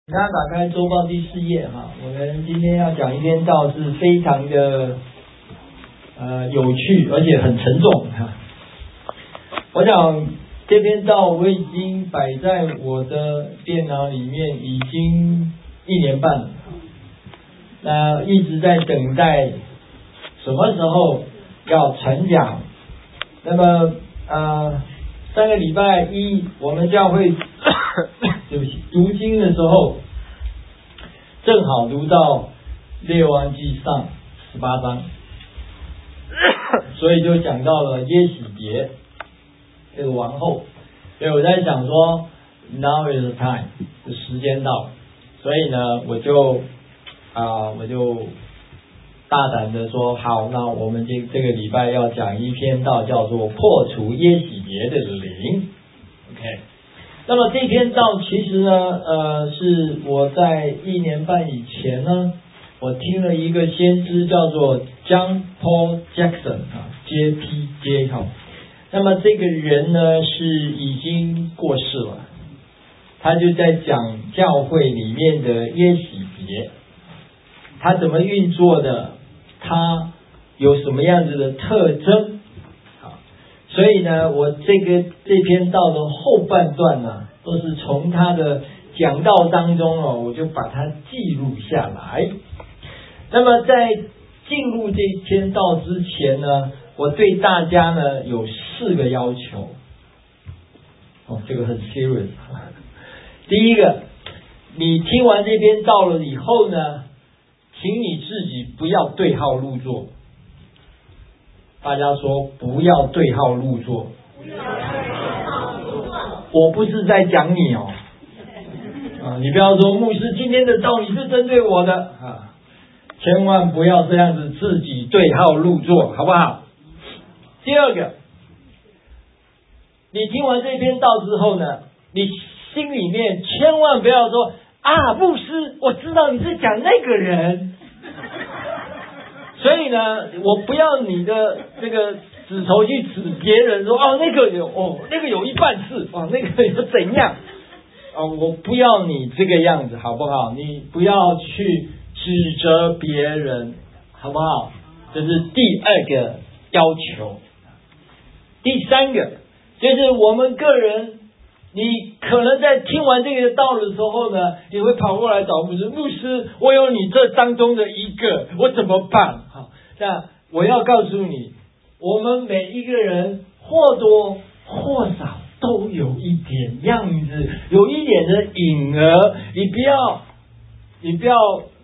大家打开周报第4页哈，我们今天要讲一篇道是非常的有趣，而且很沉重哈。我想这篇道我已经摆在我的电脑里面已经1年半了，那一直在等待什么时候要传讲。那么上个礼拜一我们教会对不起读经的时候，正好读到列王纪上18章，所以就讲到了耶喜别这个王后。所以我在想说 now is the time， 时间到了，所以呢我就大胆的说好，那我们这个礼拜要讲一篇道叫做破除耶喜别的灵。 OK， 那么这篇道其实呢是我在1年半以前呢，我听了一个先知叫做 John Paul Jackson JPJ 哈。那么这个人呢是已经过世了，他就在讲教会里面的耶喜别，他怎么运作的，他有什么样子的特征。所以呢我这篇道的后半段呢都是从他的讲道当中我就把它记录下来。那么在进入这篇道之前呢，我对大家呢有4个要求。这个很 serious。 第一个，你听完这篇道了以后呢，请你自己不要对号入座。大家说不要对号入座。我不是在讲你你不要说牧师今天的道理是针对我的千万不要这样子自己对号入座，好不好？第二个，你听完这篇道之后呢，你心里面千万不要说牧师我知道你是讲那个人，所以呢我不要你的这个指头去指别人说那个有一半是那个有怎样我不要你这个样子，好不好？你不要去指责别人，好不好？这是第2个要求。第3个就是我们个人，你可能在听完这个道的时候呢，你会跑过来找牧师，牧师我有你这当中的一个，我怎么办？那我要告诉你，我们每一个人或多或少都有一点样子，有一点的影儿，你不要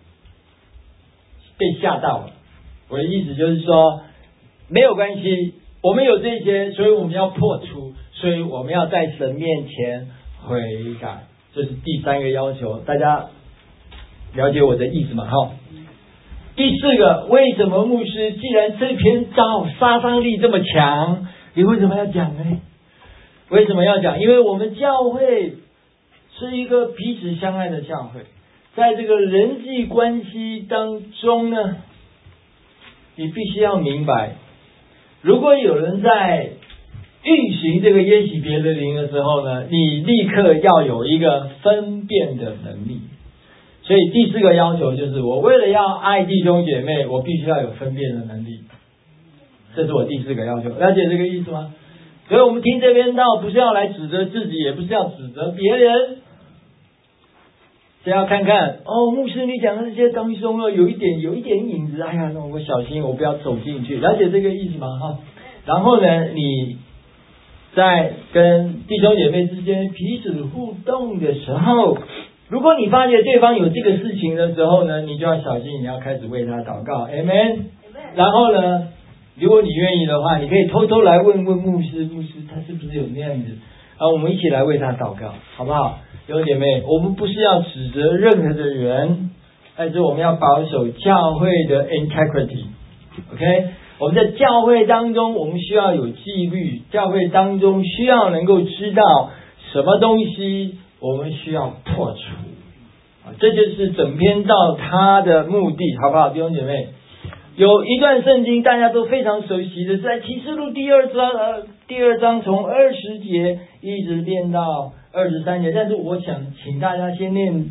被吓到了。我的意思就是说没有关系，我们有这些，所以我们要破除，所以我们要在神面前悔改，这是第3个要求。大家了解我的意思吗？第4个，为什么牧师既然这篇道杀伤力这么强，你为什么要讲呢？为什么要讲？因为我们教会是一个彼此相爱的教会，在这个人际关系当中呢，你必须要明白，如果有人在运行这个耶喜别的灵的时候呢，你立刻要有一个分辨的能力。所以第4个要求就是，我为了要爱弟兄姐妹，我必须要有分辨的能力。这是我第4个要求，了解这个意思吗？所以我们听这篇道不是要来指责自己，也不是要指责别人，是要看看牧师你讲的这些当中有一点影子，那我小心我不要走进去，了解这个意思吗？然后呢，你在跟弟兄姐妹之间彼此互动的时候，如果你发觉对方有这个事情的时候呢，你就要小心，你要开始为他祷告 Amen。 然后呢，如果你愿意的话，你可以偷偷来问牧师他是不是有那样子我们一起来为他祷告，好不好？弟兄姐妹，我们不是要指责任何的人，但是我们要保守教会的 integrity。 OK， 我们在教会当中我们需要有纪律，教会当中需要能够知道什么东西我们需要破除这就是整篇道它的目的，好不好？弟兄姐妹，有一段圣经大家都非常熟悉的，是在启示录第二章从20节一直念到23节，但是我想请大家先念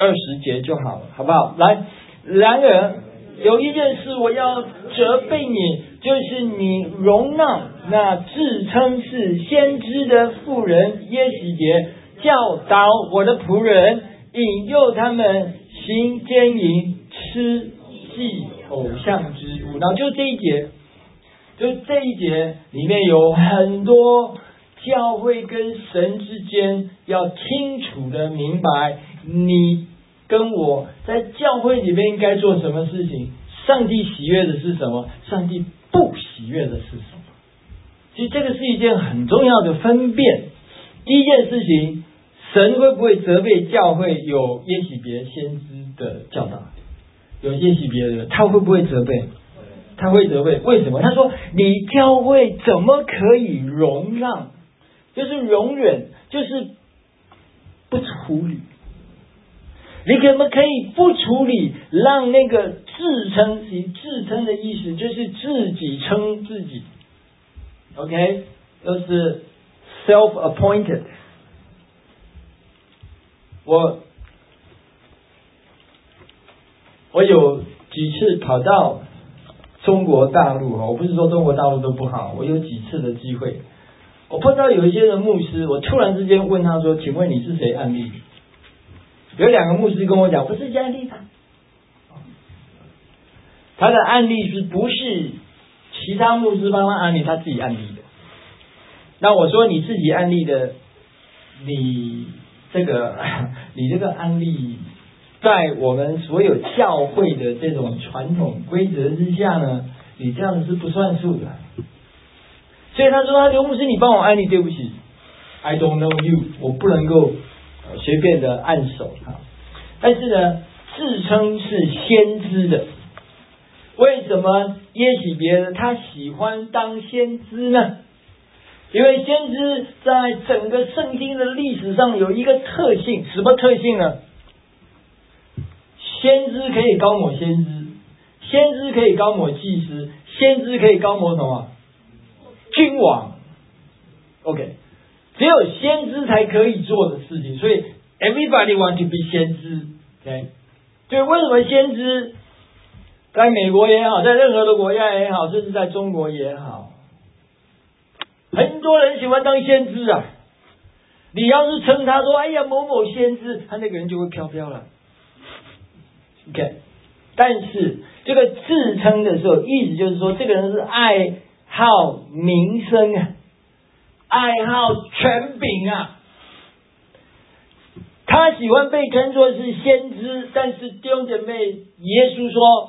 20节就好了，好不好？来，然而有一件事我要责备你，就是你容纳那自称是先知的妇人耶洗别，教导我的仆人，引诱他们行奸淫，吃祭偶像之物。然后就这一节里面有很多教会跟神之间要清楚的明白，你跟我在教会里面应该做什么事情，上帝喜悦的是什么，上帝不喜悦的是什么。其实这个是一件很重要的分辨。第一件事情，神会不会责备教会有耶洗别先知的教导？有耶洗别的人，他会不会责备？他会责备。为什么？他说你教会怎么可以容让，就是容忍，就是不处理。你可不可以不处理，让那个自称的意思就是自己称自己 ，OK， 就是 self-appointed。我有几次跑到中国大陆，我不是说中国大陆都不好，我有几次的机会，我碰到有一些的牧师，我突然之间问他说：“请问你是谁案例？”有2个牧师跟我讲，我是案例的。他的案例是不是其他牧师帮他案例，他自己案例的？那我说你自己案例的，你这个案例，在我们所有教会的这种传统规则之下呢，你这样子是不算数的。所以他说：“刘牧师，你帮我案例，对不起 ，I don't know you， 我不能够随便的按手哈。但是呢，自称是先知的，为什么耶洗别他喜欢当先知呢？因为先知在整个圣经的历史上有一个特性，什么特性呢？先知可以高抹先知，先知可以高抹祭司，先知可以高抹什么？君王。OK， 只有先知才可以做的事情，所以 everybody want to be 先知。OK， 对，为什么先知在美国也好，在任何的国家也好，甚至在中国也好，很多人喜欢当先知啊。你要是称他说：“哎呀，某某先知”，他那个人就会飘飘了。OK， 但是这个自称的时候，意思就是说，这个人是爱好名声啊，爱好权柄啊。他喜欢被称作是先知，但是弟兄姐妹，耶稣说，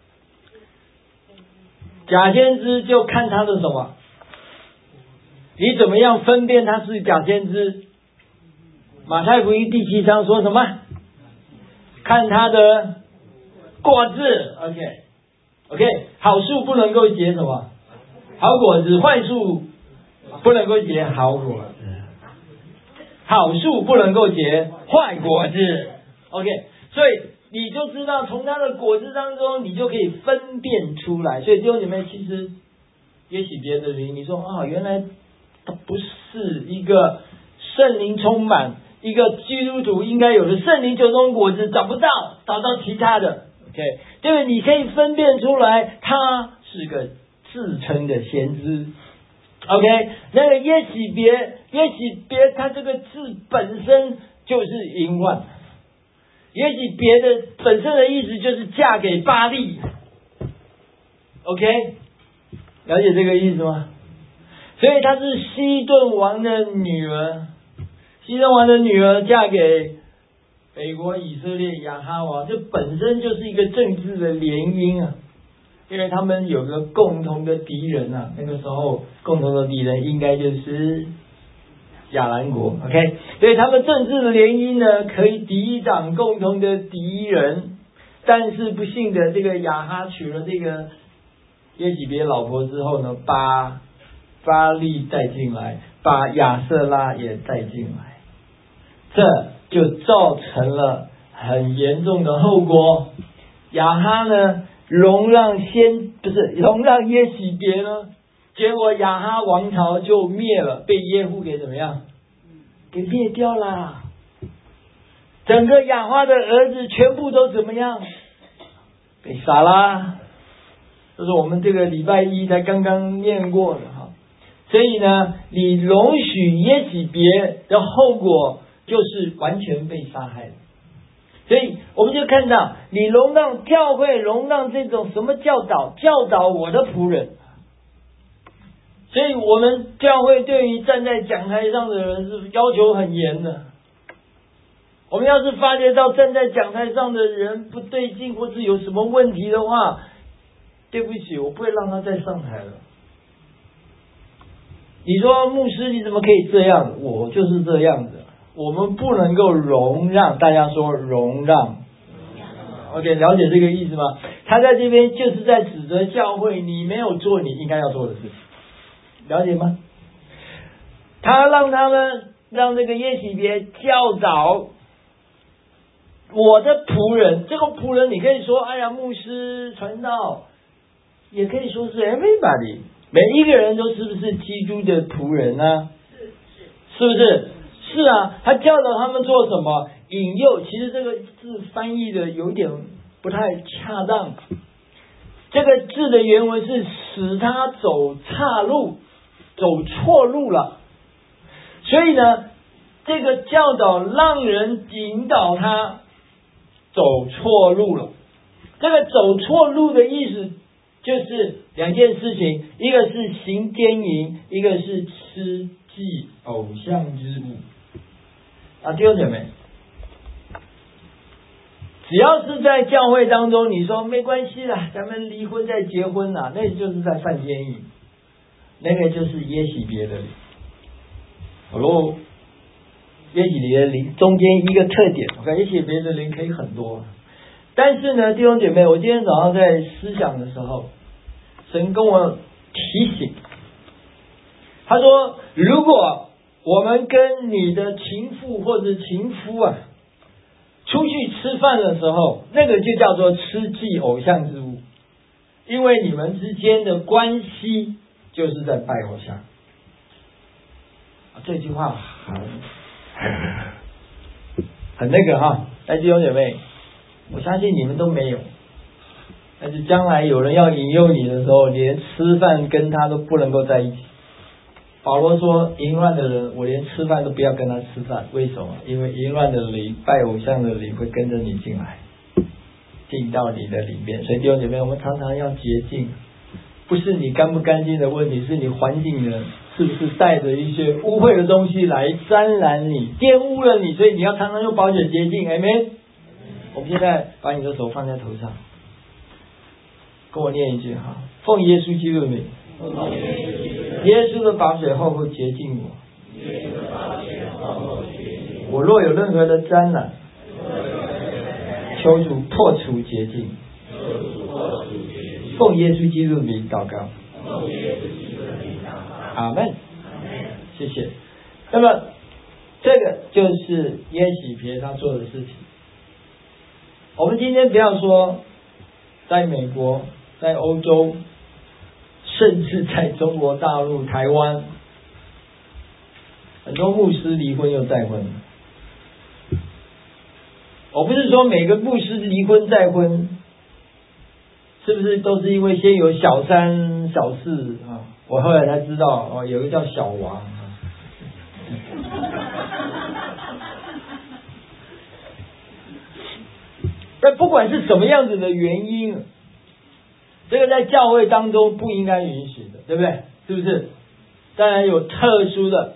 假先知就看他的什么？你怎么样分辨他是假先知？马太福音第7章说什么？看他的果子。OK， 好树不能够结什么？好果子，坏树不能够结好果子。好树不能够结坏果子。OK， 所以你就知道从它的果子当中，你就可以分辨出来。所以弟兄姐妹，其实也许别的灵，你说原来它不是一个圣灵充满，一个基督徒应该有的圣灵9种果子，找不到，找到其他的。OK， 因为你可以分辨出来，他是个自称的先知。OK， 那个耶洗别，他这个字本身就是淫乱。耶洗别的本身的意思就是嫁给巴力。OK， 了解这个意思吗？所以她是西顿王的女儿，西顿王的女儿嫁给北国以色列亚哈王，这本身就是一个政治的联姻啊。因为他们有个共同的敌人啊，那个时候共同的敌人应该就是亚兰国。OK， 所以他们政治的联姻呢，可以抵挡共同的敌人。但是不幸的，这个亚哈娶了这个耶洗别老婆之后呢，把巴力带进来，把亚瑟拉也带进来，这就造成了很严重的后果。亚哈呢，容让耶洗别呢，结果亚哈王朝就灭了，被耶户给怎么样？给灭掉啦。 整个亚哈的儿子全部都怎么样？被杀啦。这是我们这个礼拜一才刚刚念过的哈。所以呢，你容许耶洗别的后果就是完全被杀害了。所以我们就看到，你容让教会容让这种什么教导我的仆人。所以我们教会对于站在讲台上的人是要求很严的。我们要是发觉到站在讲台上的人不对劲，或是有什么问题的话，对不起，我不会让他再上台了。你说牧师你怎么可以这样？我就是这样的。我们不能够容让，大家说容让。OK， 了解这个意思吗？他在这边就是在指责教会，你没有做你应该要做的事情，了解吗？他让这个耶洗别教导我的仆人，这个仆人你可以说，哎呀，牧师、传道，也可以说是 everybody， 每一个人都是不是基督的仆人呢？是不是？是啊，他教导他们做什么？引诱。其实这个字翻译的有点不太恰当，这个字的原文是使他走岔路，走错路了。所以呢，这个教导让人引导他走错路了。这个走错路的意思就是两件事情，一个是行奸淫，一个是吃祭偶像之物。弟兄姐妹，只要是在教会当中，你说没关系啦，咱们离婚再结婚啦，那就是在犯奸淫，那个就是耶洗别的灵。耶洗别的灵中间一个特点，我看耶洗别的灵可以很多，但是呢，弟兄姐妹，我今天早上在思想的时候，神跟我提醒，他说，如果我们跟你的情妇或者情夫出去吃饭的时候，那个就叫做吃祭偶像之物，因为你们之间的关系就是在拜偶像。这句话很那个哈，弟兄姐妹，我相信你们都没有，但是将来有人要引诱你的时候，连吃饭跟他都不能够在一起。保罗说，淫乱的人我连吃饭都不要跟他吃饭，为什么？因为淫乱的灵、拜偶像的灵会跟着你进来，进到你的里面。所以弟兄姐妹，我们常常要洁净，不是你干不干净的问题，是你环境人是不是带着一些污秽的东西来沾染你、玷污了你，所以你要常常用保险洁净。Amen。我们现在把你的手放在头上，跟我念一句哈，奉耶稣基督的名，耶稣的宝血厚厚洁净我，我若有任何的沾染，求主破除洁净。奉耶稣基督的名祷告，阿们。谢谢。那么这个就是耶洗别他做的事情。我们今天不要说在美国、在欧洲，甚至在中国大陆、台湾，很多牧师离婚又再婚。我不是说每个牧师离婚再婚是不是都是因为先有小三小四啊？我后来才知道有一个叫小王但不管是什么样子的原因，这个在教会当中不应该允许的，对不对？是不是？当然有特殊的，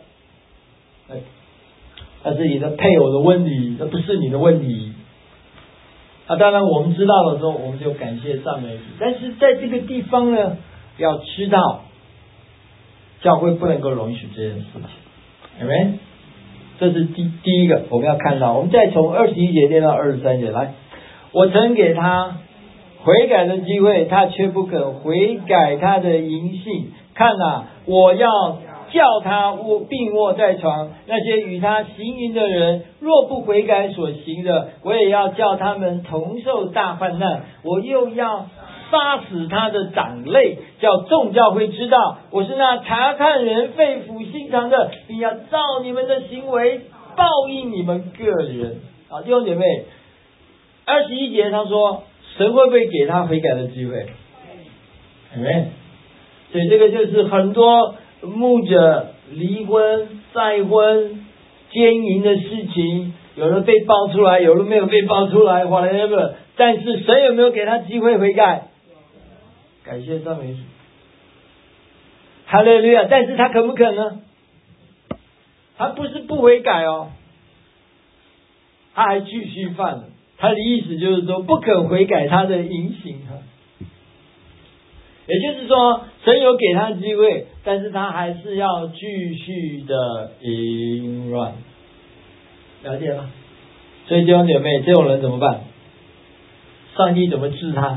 那是你的配偶的问题，那不是你的问题。当然我们知道的时候，我们就感谢赞美主。但是在这个地方呢，要知道，教会不能够容许这件事情。Amen。这是第一个我们要看到。我们再从21节念到23节来。我曾给他悔改的机会，他却不肯悔改他的淫性。看我要叫他病卧在床，那些与他行淫的人，若不悔改所行的，我也要叫他们同受大患难。我又要杀死他的长类，叫众教会知道，我是那查看人肺腑心肠的，并要照你们的行为报应你们个人。 弟兄姐妹，21节他说，神会不会给他悔改的机会？有没有？所以这个就是很多牧者离婚、再婚、奸淫的事情，有的被爆出来，有的没有被爆出来 ，whatever。但是神有没有给他机会悔改？感谢赞美主，哈利路亚！但是他可不可呢？他不是不悔改哦，他还继续犯了。他的意思就是说，不肯悔改他的淫行啊。也就是说，神有给他机会，但是他还是要继续的淫乱，了解吗？所以弟兄姐妹，这种人怎么办？上帝怎么治他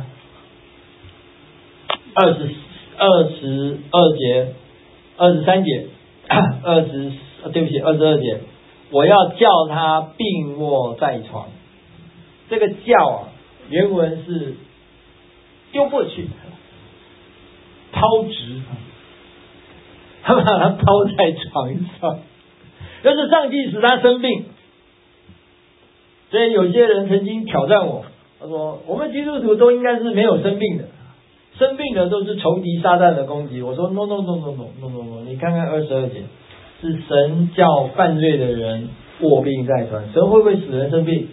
？22节、23节、对不起，22节，我要叫他病卧在床。这个叫啊，原文是丢过去，抛掷，他把他抛在床上，就是上帝使他生病。所以有些人曾经挑战我，他说我们基督徒都应该是没有生病的，生病的都是仇敌撒旦的攻击。我说 no， 你看看22节，是神叫犯罪的人卧病在床。神会不会使人生病？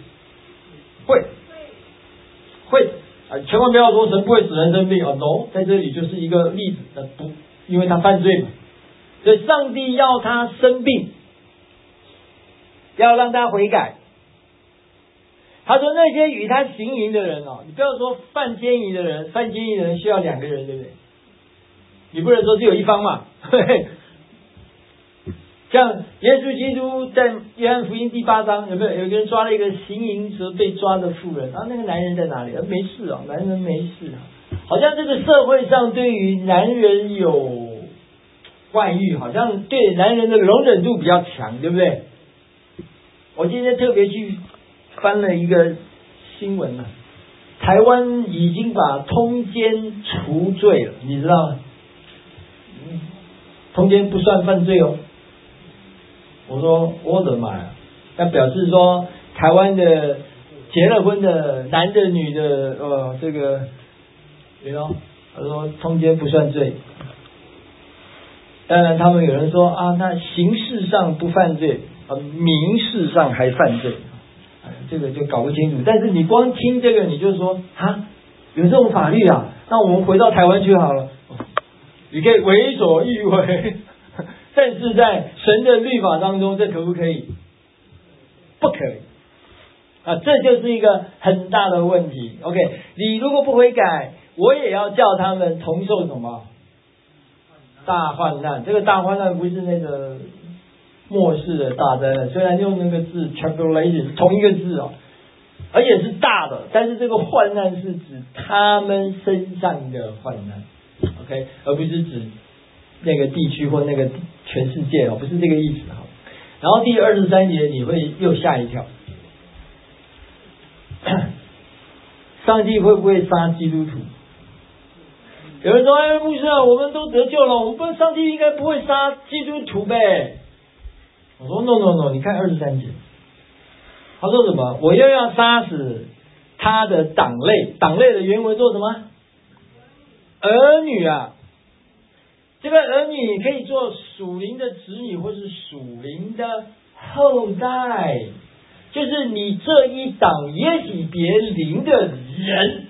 会啊！千万不要说神不会使人生病啊 ，no， 在这里就是一个例子，不，因为他犯罪嘛，所以上帝要他生病，要让他悔改。他说那些与他行淫的人哦，你不要说犯奸淫的人，犯奸淫的人需要2个人，对不对？你不能说只有一方嘛。像耶稣基督在约翰福音第8章，有没有一个人抓了一个行淫时被抓的妇人？那个男人在哪里？没事啊，男人没事啊。好像这个社会上对于男人有外遇，好像对男人的容忍度比较强，对不对？我今天特别去翻了一个新闻啊，台湾已经把通奸除罪了，你知道吗？通奸不算犯罪哦。我说我的妈呀！那表示说台湾的结了婚的男的女的这个他说通奸不算罪。当然他们有人说啊，那刑事上不犯罪民事上还犯罪，这个就搞不清楚。但是你光听这个你就说啊，有这种法律啊，那我们回到台湾去好了，你可以为所欲为。但是在神的律法当中，这可不可以？不可以啊！这就是一个很大的问题。OK， 你如果不悔改，我也要叫他们同受什么大患难？这个大患难不是那个末世的大灾难，虽然用那个字 tribulation 是同一个字哦，而且是大的，但是这个患难是指他们身上的患难 ，OK， 而不是指那个地区或那个全世界哦，不是这个意思哈。然后第23节你会又吓一跳，上帝会不会杀基督徒？有人说：“哎，牧师啊，我们都得救了，我们上帝应该不会杀基督徒呗？”我说 ：“No， 你看23节，他说什么？我又要杀死他的党类，党类的原文做什么？儿女啊。”这个儿女可以做属灵的子女，或是属灵的后代，就是你这一党也许别灵的人，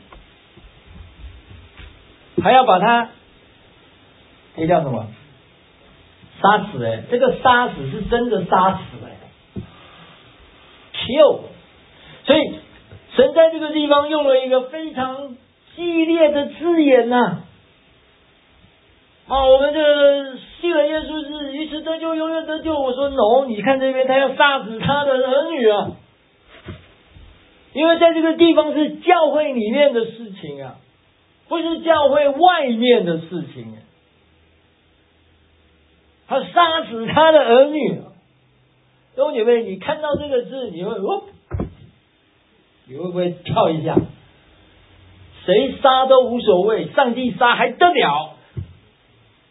还要把他这叫什么？杀死这个杀死是真的杀死kill。所以神在这个地方用了一个非常激烈的字眼呐。我们这信了耶稣是一次得救永远得救。我说 no， 你看这边他要杀死他的儿女啊，因为在这个地方是教会里面的事情啊，不是教会外面的事情。他杀死他的儿女，弟兄姐妹，你看到这个字，你会不会跳一下？谁杀都无所谓，上帝杀还得了？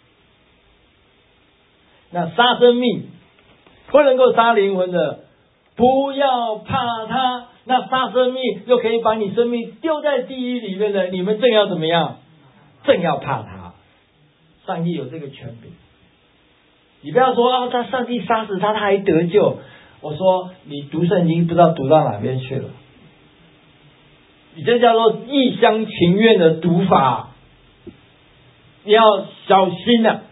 那杀生命不能够杀灵魂的， 不要怕他。那杀生命又可以把你生命丢在地狱里面的，你们正要怎么样？正要怕他。上帝有这个权柄。你不要说他上帝杀死他还得救。我说你读圣经不知道读到哪边去了，你这叫做一厢情愿的读法，你要小心啊。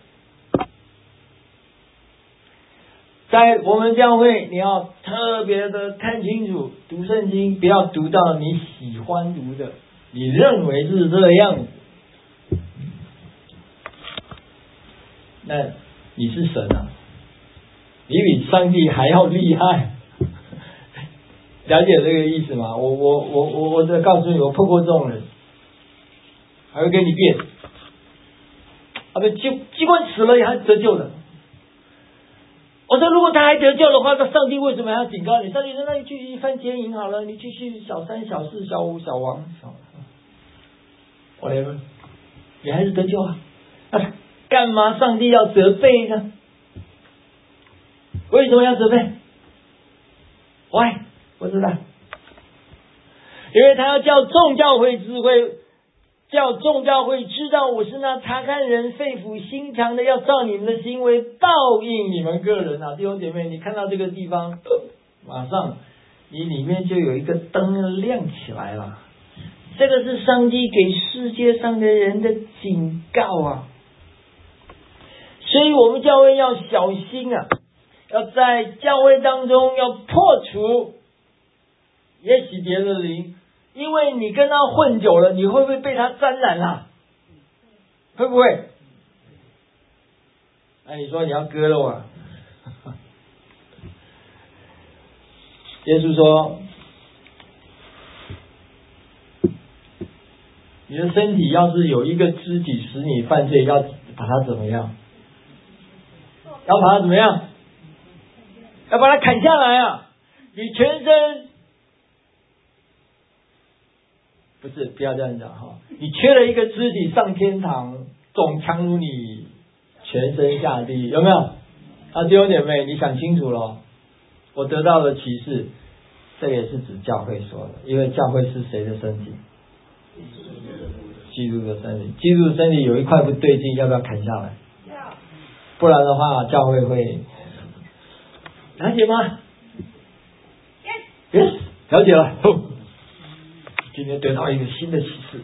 在我们教会，你要特别的看清楚，读圣经不要读到你喜欢读的，你认为是这样子，那你是神啊，你比上帝还要厉害，了解这个意思吗？我再告诉你，我碰过这种人，还会跟你辩，机关死了也还得救的。我说，如果他还得救的话，那上帝为什么要警告你？上帝说，那你继续犯奸淫好了，你继续小三、小四、小五、小王、whatever， 你还是得救啊？那干嘛上帝要责备呢？为什么要责备 ？Why？ 不知道，因为他要叫众教会智慧。叫众教会知道我是那查看人肺腑心肠的，要照你们的行为报应你们个人啊！弟兄姐妹，你看到这个地方，马上你里面就有一个灯亮起来了。这个是上帝给世界上的人的警告啊！所以我们教会要小心啊，要在教会当中要破除耶洗别的灵。因为你跟他混久了，你会不会被他沾染啊？会不会？那你说你要割肉啊？耶稣说，你的身体要是有一个肢体使你犯罪，要把它怎么样？要把它怎么样？要把它砍下来啊！你全身。不是，不要这样讲哈！你缺了一个肢体上天堂，总强如你全身下地，有没有？啊，弟兄姐妹，你想清楚了。我得到的启示，这也是指教会说的，因为教会是谁的身体？基督的身体。基督的身体有一块不对劲，要不要砍下来？不然的话，教会会了解吗 ？Yes， 了解了。今天得到一个新的启示，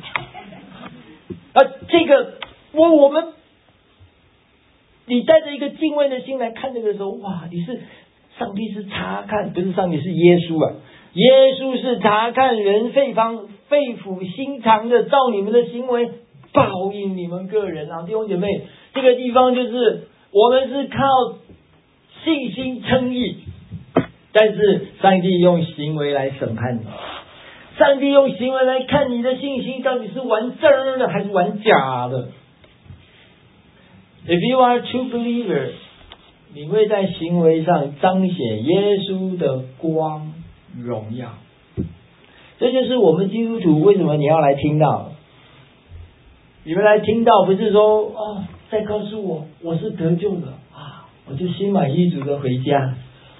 这个我们，你带着一个敬畏的心来看这个时候，哇，你是上帝是查看，不是上帝是耶稣啊，耶稣是查看人肺腑心肠的，照你们的行为报应你们个人啊，弟兄姐妹，这个地方就是我们是靠信心称义，但是上帝用行为来审判你。上帝用行为来看你的信心到底是玩真的还是玩假的。If you are a true believer， 你会在行为上彰显耶稣的光荣耀。这就是我们基督徒为什么你要来听到。你们来听到不是说再告诉我是得救的啊，我就心满意足的回家。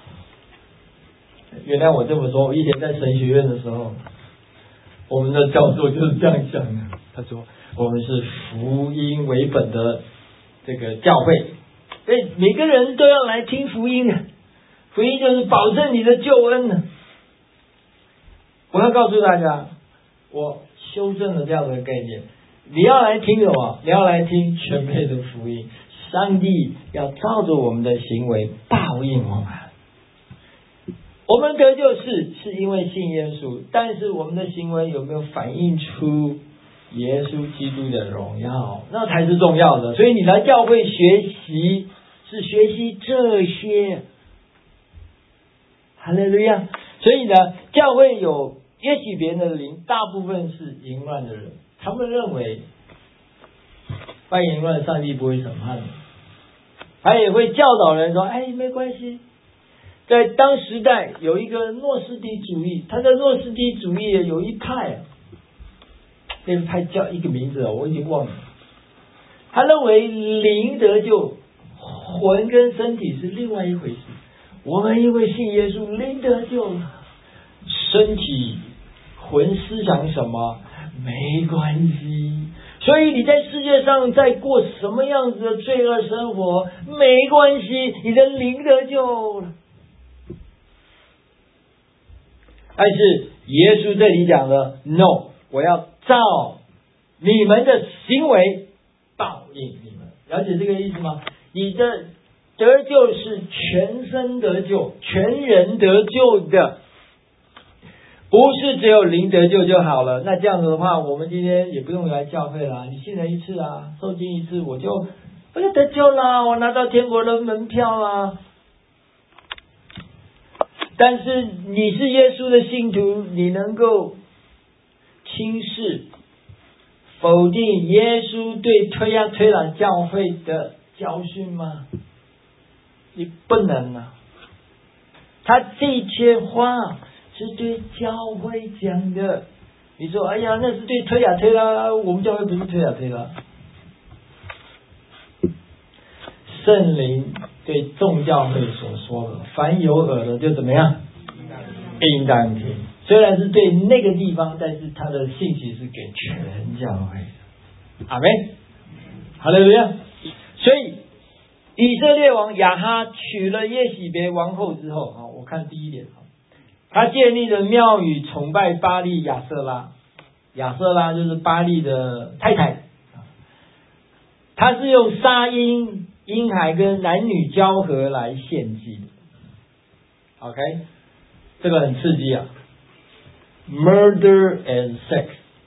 原来我这么说，我以前在神学院的时候，我们的教授就是这样想的。他说我们是福音为本的这个教会，所以每个人都要来听福音的。福音就是保证你的救恩的。我要告诉大家，我修正了这样的概念。你要来听什么？你要来听全备的福音。上帝要照着我们的行为报应我们。我们得救是因为信耶稣，但是我们的行为有没有反映出耶稣基督的荣耀？那才是重要的。所以你来教会学习，是学习这些。哈利路亚！所以呢，教会有耶洗别的灵，大部分是淫乱的人，他们认为犯淫乱上帝不会审判的，他也会教导人说：“哎，没关系。”在当时代有一个诺斯底主义，他在诺斯底主义有一派，那个派叫一个名字我已经忘了。他认为灵得救，魂跟身体是另外一回事。 我们因为信耶稣灵得救了，身体魂思想什么没关系。所以你在世界上在过什么样子的罪恶生活没关系，你的灵得救了。但是耶稣这里讲了 No， 我要照你们的行为报应你们。了解这个意思吗？你的得救是全身得救，全人得救的，不是只有灵得救就好了。那这样子的话，我们今天也不用来教会啦，你信了一次啊，受浸一次，我就得救啦，我拿到天国的门票啦。但是你是耶稣的信徒，你能够轻视否定耶稣对推喇教会的教训吗？你不能啊。他这些话是对教会讲的。你说哎呀，那是对推喇，我们教会不是推喇。圣灵对众教会所说的，凡有耳的就怎么样？应当听。虽然是对那个地方，但是他的信息是给全教会的。阿们。好了，所以以色列王亚哈娶了耶洗别王后之后，我看第一点，他建立了庙宇，崇拜巴力亚瑟拉。亚瑟拉就是巴力的太太。他是用杀婴孩跟男女交合来献祭的。OK， 这个很刺激啊 ，murder and sex。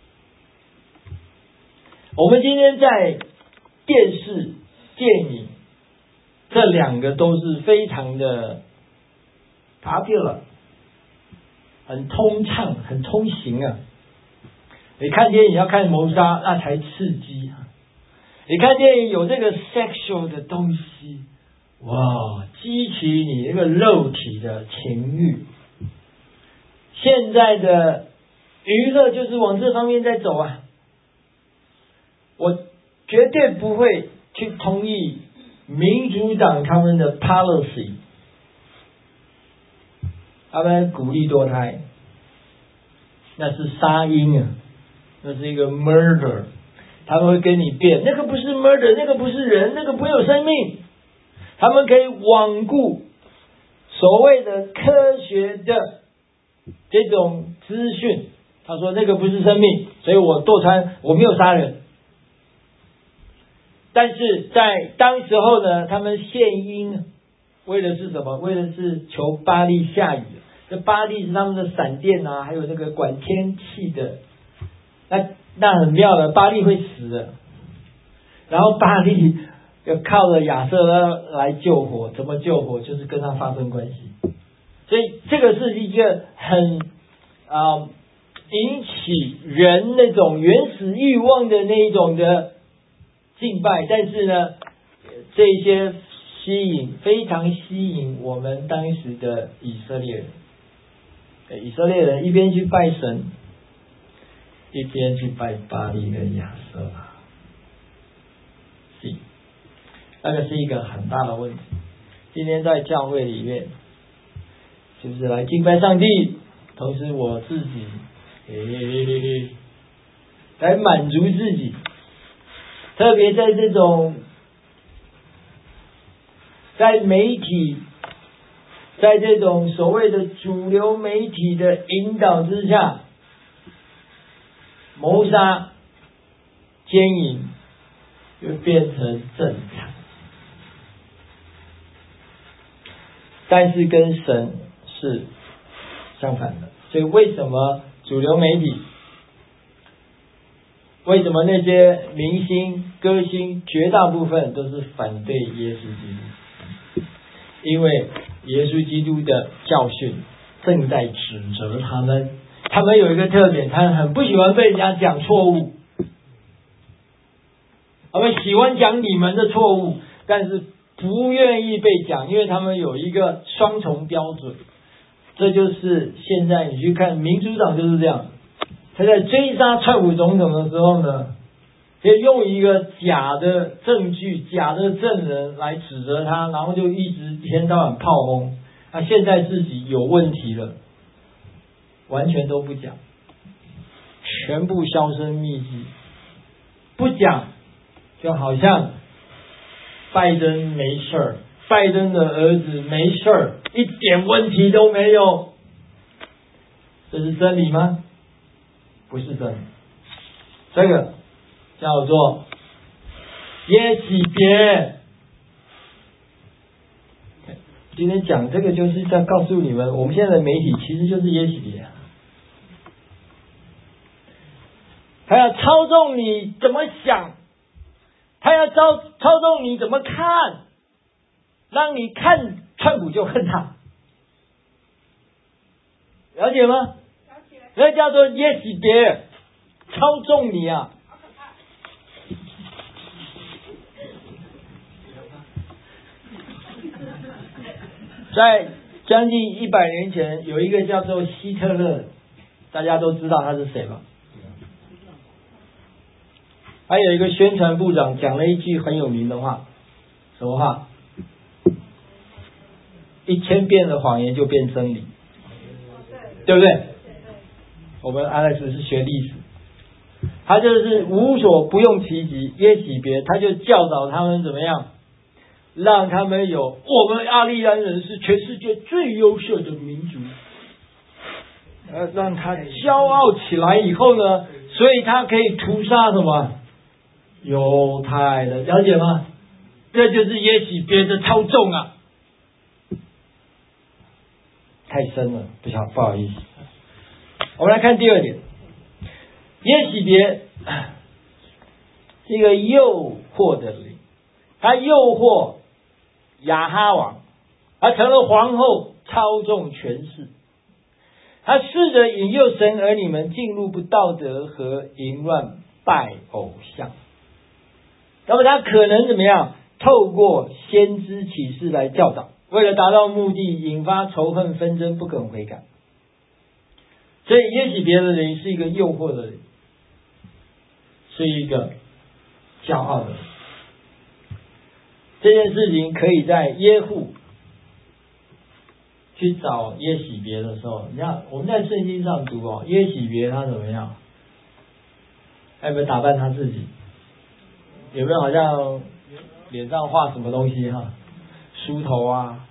我们今天在电视、电影这两个都是非常的 popular， 很通畅、很通行啊。你看电影要看谋杀，那才刺激啊。你看电影有这个 sexual 的东西，哇，激起你那个肉体的情欲。现在的娱乐就是往这方面在走啊。我绝对不会去同意民主党他们的 policy， 他们鼓励堕胎，那是杀婴啊，那是一个 murder。他们会跟你辩，那个不是 murder， 那个不是人，那个不有生命。他们可以罔顾所谓的科学的这种资讯。他说那个不是生命，所以我堕胎，我没有杀人。但是在当时候呢，他们献婴为的是什么？为的是求巴力下雨。这巴力是他们的闪电啊，还有那个管天气的。那很妙的，巴力会死的。然后巴力要靠着亚瑟拉来救火，怎么救火？就是跟他发生关系。所以这个是一个很引起人那种原始欲望的那一种的敬拜，但是呢，这些非常吸引我们当时的以色列人。以色列人一边去拜神，一边去拜巴力跟亚瑟拉，那个是一个很大的问题。今天在教会里面，就是来敬拜上帝，同时我自己来满足自己，特别在这种在媒体，在这种所谓的主流媒体的引导之下，谋杀、奸淫就变成正常，但是跟神是相反的。所以为什么主流媒体，为什么那些明星、歌星绝大部分都是反对耶稣基督？因为耶稣基督的教训正在指责他们。他们有一个特点，他们很不喜欢被人家讲错误，他们喜欢讲你们的错误，但是不愿意被讲，因为他们有一个双重标准。这就是现在你去看民主党就是这样，他在追杀川普总统的时候呢，就用一个假的证据、假的证人来指责他，然后就一直一天到晚炮轰。 现在自己有问题了，完全都不讲，全部销声匿迹，不讲，就好像拜登没事儿，拜登的儿子没事儿，一点问题都没有，这是真理吗？不是真理，这个叫做耶洗别。今天讲这个就是在告诉你们，我们现在的媒体其实就是耶洗别，他要操纵你怎么想，他要操纵你怎么看，让你看川普就恨他，了解吗？了解。那叫做耶洗别，操纵你啊！在将近100年前，有一个叫做希特勒，大家都知道他是谁吧？还有一个宣传部长讲了一句很有名的话，什么话？1000遍的谎言就变真理，对不对？我们 Alex 是学历史，他就是无所不用其极，耶洗别，他就教导他们怎么样，让他们有我们阿利安人是全世界最优秀的民族，让他骄傲起来以后呢，所以他可以屠杀什么犹太的，了解吗？这就是耶洗别的操纵啊！太深了，不好意思。我们来看第二点，耶洗别是一个诱惑的灵，他诱惑亚哈王，他成了皇后，操纵权势。他试着引诱神儿女们进入不道德和淫乱拜偶像。那么他可能怎么样？透过先知启示来教导，为了达到目的，引发仇恨纷争，不肯悔改。所以耶洗别的人是一个诱惑的人，是一个骄傲的人。这件事情可以在耶户去找耶洗别的时候，你看我们在圣经上读耶洗别他怎么样？有没有打扮他自己？有没有好像脸上画什么东西梳头啊？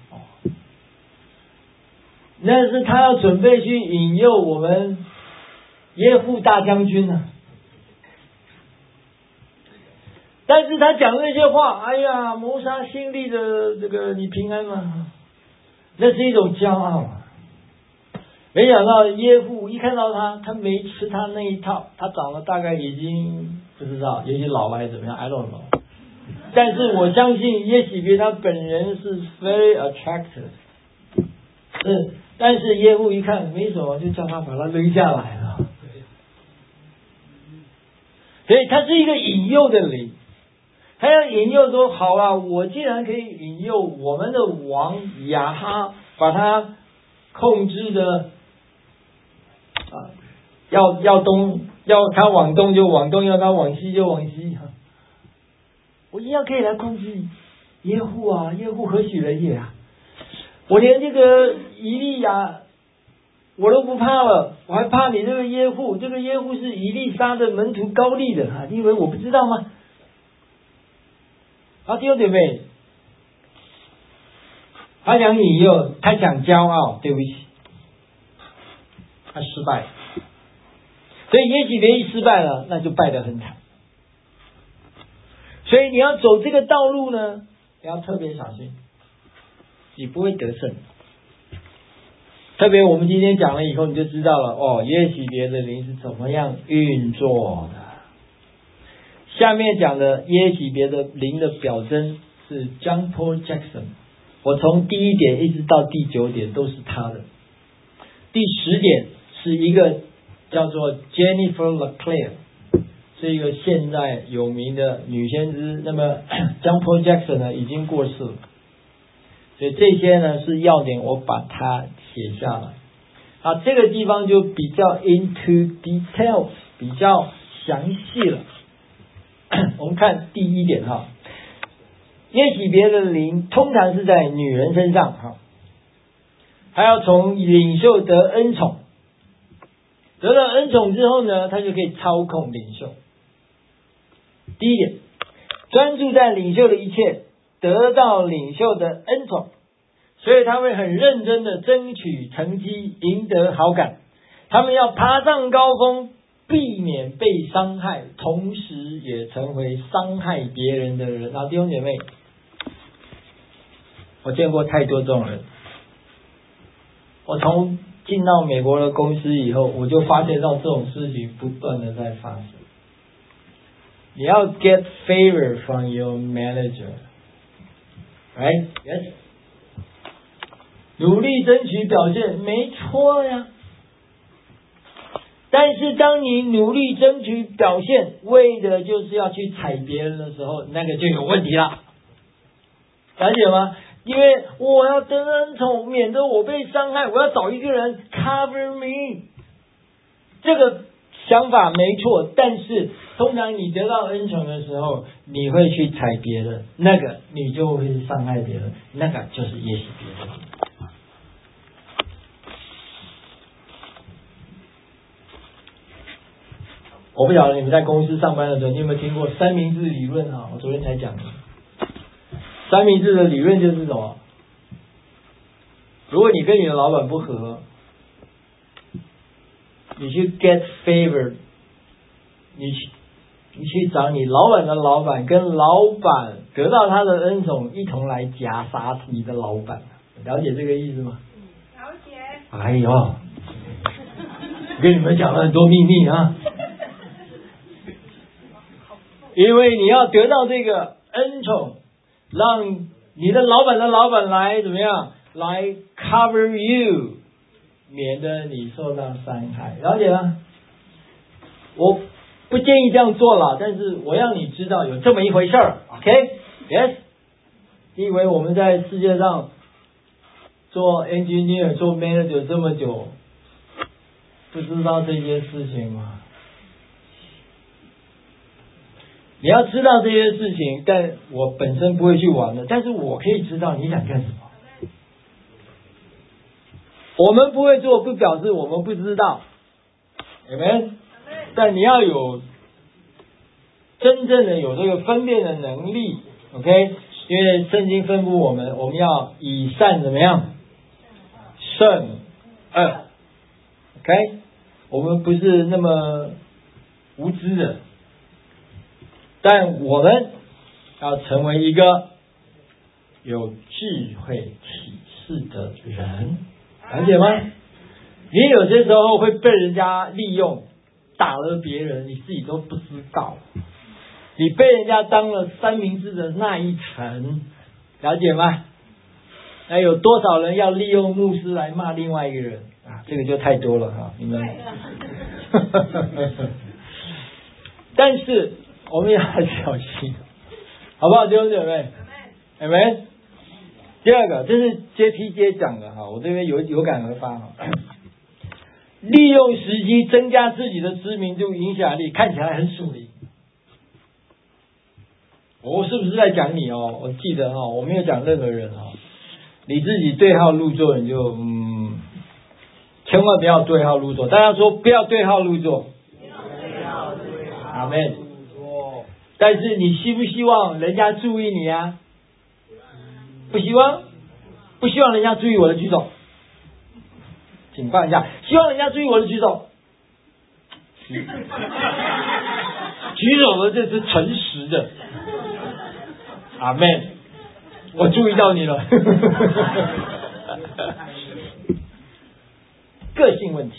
那是他要准备去引诱我们耶户大将军呢。但是他讲那些话，哎呀，谋杀心力的这个你平安吗？那是一种骄傲。没想到耶户一看到他没吃他那一套，他长得大概已经不知道，也许老了还是怎么样 ，I don't know。但是我相信耶洗别他本人是 very attractive， 但是耶户一看没什么，就叫他把他扔下来了。所以他是一个引诱的灵，他要引诱说，好啊，我既然可以引诱我们的王亚哈，把他控制的要东，要他往东就往东，要他往西就往西我一样可以来控制耶户啊，耶户何许人也啊！我连这个以利亚我都不怕了，我还怕你这个耶户？这个耶户是以利沙的门徒高利的你以为我不知道吗？弟兄姐妹，他想引诱，他想骄傲，对不起，他失败了。所以耶洗别一失败了，那就败得很惨。所以你要走这个道路呢，你要特别小心，你不会得胜。特别我们今天讲了以后，你就知道了耶洗别的灵是怎么样运作的。下面讲的耶洗别的灵的表征是 John Paul Jackson， 我从第1点一直到第9点都是他的。第10点是一个叫做 Jennifer LeClaire， 是一个现在有名的女先知。那么 John Paul Jackson 呢已经过世了，所以这些呢是要点，我把它写下来。这个地方就比较 into details， 比较详细了。我们看第1点耶洗别的灵通常是在女人身上他要从领袖得恩宠，得到恩宠之后呢，他就可以操控领袖。第一点，专注在领袖的一切，得到领袖的恩宠，所以他会很认真的争取成绩，赢得好感。他们要爬上高峰，避免被伤害，同时也成为伤害别人的人。弟兄姐妹，我见过太多这种人。我从进到美国的公司以后，我就发现到这种事情不断的在发生。你要 get favor from your manager, right? Yes. 努力争取表现，没错呀。但是当你努力争取表现，为的就是要去踩别人的时候，那个就有问题了，了解吗？因为我要得恩宠，免得我被伤害，我要找一个人 cover me。这个想法没错，但是通常你得到恩宠的时候，你会去踩别人，那个你就会伤害别人，那个就是噎死别人。我不晓得你们在公司上班的时候，你有没有听过三明治理论啊？我昨天才讲的。三明治的理论就是什么？如果你跟你的老板不合，你去 get favor， 你去找你老板的老板，跟老板得到他的恩宠，一同来夹杀你的老板。了解这个意思吗？ 了解。 哎呦，我跟你们讲了很多秘密啊！因为你要得到这个恩宠，让你的老板的老板来怎么样？来 cover you， 免得你受到伤害。了解吗？我不建议这样做了，但是我让你知道有这么一回事儿。OK？Yes？ 你以为我们在世界上做 engineer、做 manager 这么久，不知道这些事情吗？你要知道这些事情，但我本身不会去玩的，但是我可以知道你想干什么。我们不会做，不表示我们不知道，有没有？但你要有真正的有这个分辨的能力 ，OK？ 因为圣经吩咐我们要以善怎么样？胜恶 ，OK？ 我们不是那么无知的。但我们要成为一个有智慧启示的人，了解吗？你有些时候会被人家利用，打了别人，你自己都不知道。你被人家当了三明治的那一层，了解吗？那有多少人要利用牧师来骂另外一个人啊？这个就太多了哈，你们。但是我们要小心，好不好，弟兄姐妹？阿们。第二个，这是 JPJ 讲的哈，我这边有感而发哈。利用时机增加自己的知名度、影响力，看起来很属灵。我是不是在讲你哦？我记得哈，我没有讲任何人哈。你自己对号入座，你就千万不要对号入座。大家说不要对号入座。阿们。但是你希不希望人家注意你啊？不希望？不希望人家注意我的举手，请放一下。希望人家注意我的举手。举手的这是诚实的。阿们，我注意到你了。个性问题。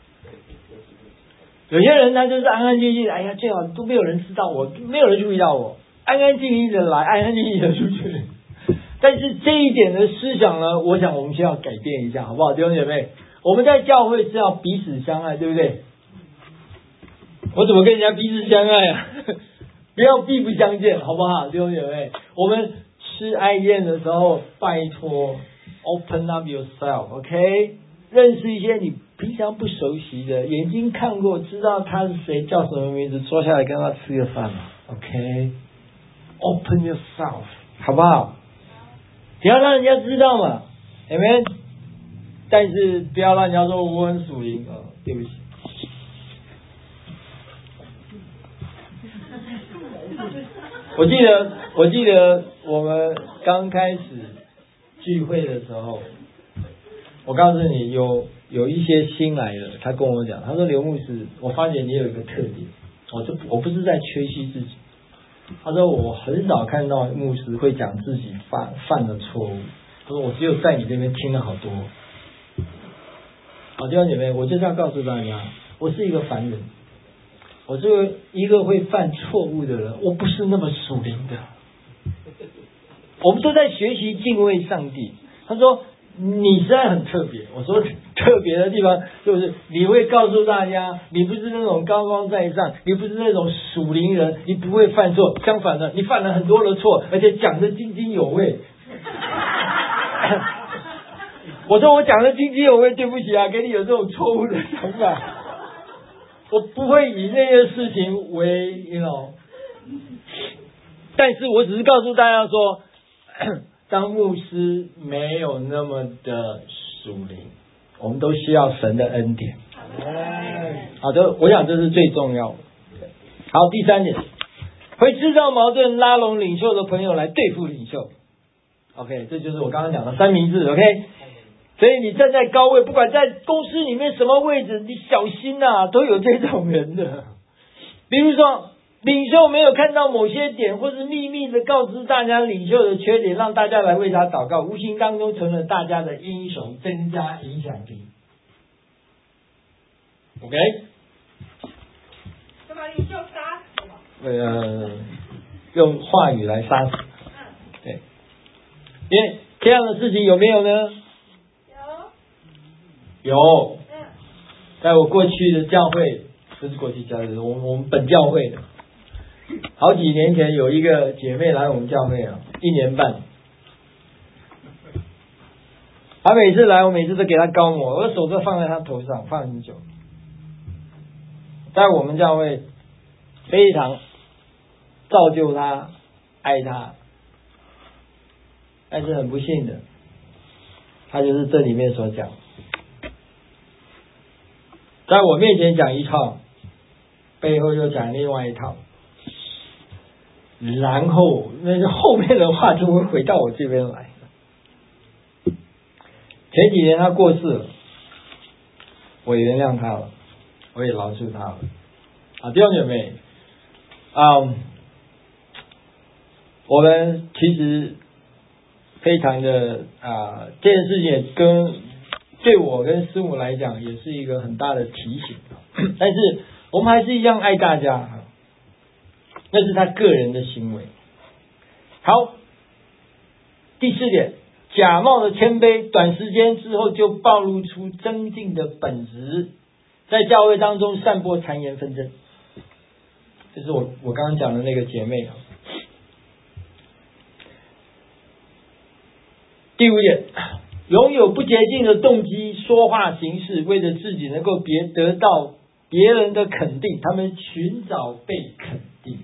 有些人他就是安安静静，哎呀，最好都没有人知道我，没有人注意到我，安安静静的来，安安静静的出去。但是这一点的思想呢，我想我们需要改变一下，好不好，弟兄姐妹？我们在教会是要彼此相爱，对不对？我怎么跟人家彼此相爱啊？不要避不相见，好不好，弟兄姐妹？我们吃爱宴的时候，拜托 ，open up yourself，OK？认识一些你平常不熟悉的，眼睛看过，知道他是谁，叫什么名字，坐下来跟他吃个饭 ，OK？Open yourself， 好不好？你要让人家知道嘛 ，Amen？ 但是不要让人家说我很属灵对不起。我记得我们刚开始聚会的时候，我告诉你有一些新来的，他跟我讲，他说刘牧师，我发现你有一个特点，我不是在吹嘘自己，他说我很少看到牧师会讲自己犯的错误，他说我只有在你这边听了好多。好，弟兄姐妹，我就是要告诉大家，我是一个凡人，我是一个会犯错误的人，我不是那么属灵的。我们都在学习敬畏上帝。他说你实在很特别。我说特别的地方就是你会告诉大家，你不是那种高高在上，你不是那种属灵人，你不会犯错，相反的，你犯了很多的错，而且讲得津津有味。我说我讲得津津有味，对不起啊，给你有这种错误的想法。我不会以那些事情为但是我只是告诉大家说，当牧师没有那么的属灵，我们都需要神的恩典。好的，我想这是最重要的。好，第三点，会制造矛盾拉拢领袖的朋友来对付领袖。OK， 这就是我刚刚讲的三明治。OK， 所以你站在高位，不管在公司里面什么位置，你小心啊，都有这种人的。比如说领袖没有看到某些点，或是秘密的告知大家领袖的缺点，让大家来为他祷告，无形当中成了大家的英雄，增加影响力。OK， 就把领袖杀死。 用话语来杀死。对，因为这样的事情有没有呢？有。在我过去的教会，不是过去教会，我们本教会的。好几年前有一个姐妹来我们教会1年半，她每次来，我每次都给她膏抹，我的手都放在她头上，放很久。在我们教会非常造就她，爱她，但是很不幸的，她就是这里面所讲，在我面前讲一套，背后又讲另外一套。然后那个后面的话就会回到我这边来。前几年他过世了，我也原谅他了，我也饶恕他了。弟兄姐妹，我们其实非常的这件事情也对我跟师母来讲也是一个很大的提醒。但是我们还是一样爱大家。那是他个人的行为。好，第4点，假冒的谦卑，短时间之后就暴露出增进的本质，在教会当中散播谗言纷争。这是我刚刚讲的那个姐妹。第5点，拥有不洁净的动机，说话行事，为了自己能够得到别人的肯定，他们寻找被肯定。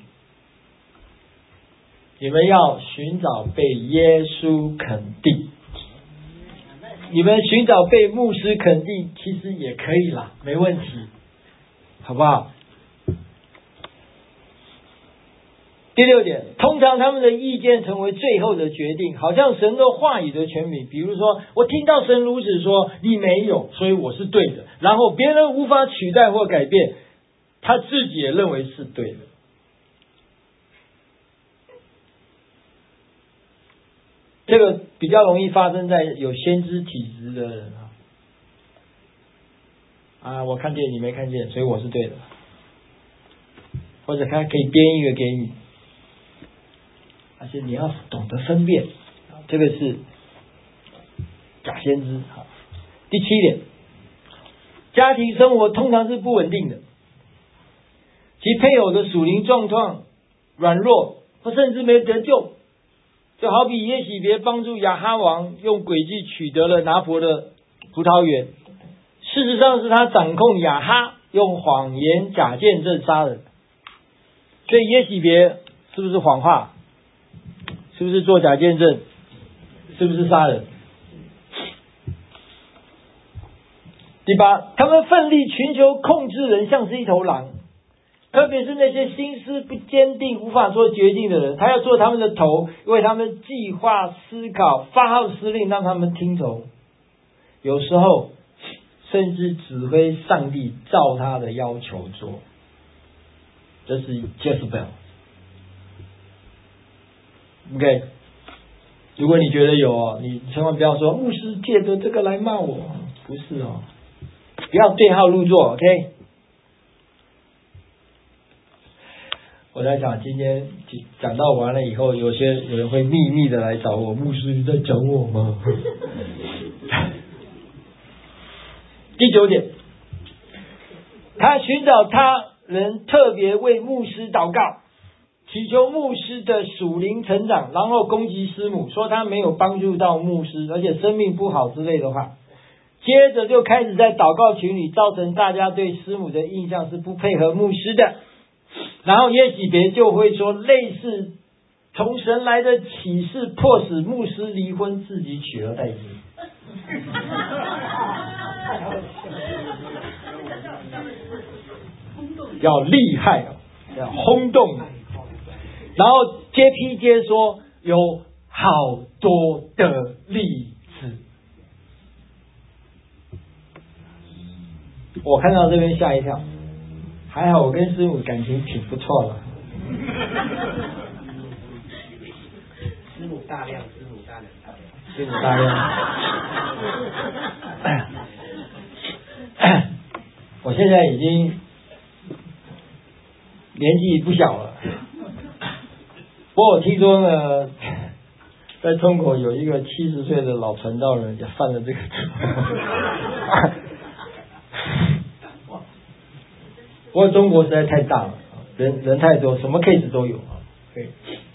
你们要寻找被耶稣肯定，你们寻找被牧师肯定，其实也可以啦，没问题，好不好？第6点，通常他们的意见成为最后的决定，好像神的话语的权柄。比如说，我听到神如此说，你没有，所以我是对的，然后别人无法取代或改变，他自己也认为是对的。这个比较容易发生在有先知体质的人我看见你没看见，所以我是对的，或者他可以编一个给你，而且你要懂得分辨，这个是假先知。第7点，家庭生活通常是不稳定的，其配偶的属灵状况软弱，或甚至没得救。就好比耶洗别帮助亚哈王用诡计取得了拿伯的葡萄园，事实上是他掌控亚哈，用谎言假见证杀人。所以耶洗别是不是谎话？是不是做假见证？是不是杀人？ 第8，他们奋力寻求控制人，像是一头狼。特别是那些心思不坚定、无法做决定的人，他要做他们的头，为他们计划、思考、发号施令，让他们听从。有时候甚至指挥上帝照他的要求做。这是 Jezebel。OK， 如果你觉得有你千万不要说牧师借着这个来骂我，不是不要对号入座。OK。我在想，今天讲到完了以后，有人会秘密的来找我，牧师你在讲我吗？第9点，他寻找他人，特别为牧师祷告，祈求牧师的属灵成长，然后攻击师母，说他没有帮助到牧师，而且生命不好之类的话。接着就开始在祷告群里造成大家对师母的印象是不配合牧师的。然后耶洗别就会说类似从神来的启示，迫使牧师离婚，自己取而代之。要厉害要轰动。然后接批接说有好多的例子。我看到这边吓一跳。还好我跟师母感情挺不错的。 师母大量。 我现在已经年纪不小了，不过我听说呢，在中国有一个70岁的老传道人也犯了这个错。不过中国实在太大了，人太多，什么 case 都有对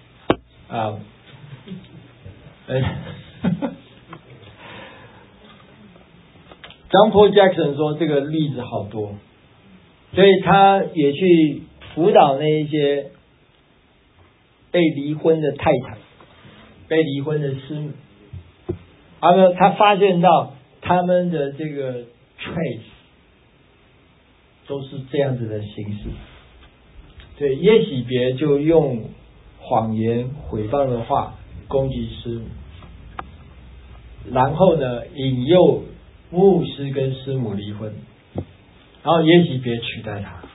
John Paul Jackson 说这个例子好多，所以他也去辅导那一些被离婚的太太、被离婚的师母，他发现到他们的这个 trace 都是这样子的形式。对，耶洗别就用谎言、毁谤的话攻击师母，然后呢引诱牧师跟师母离婚，然后耶洗别取代他。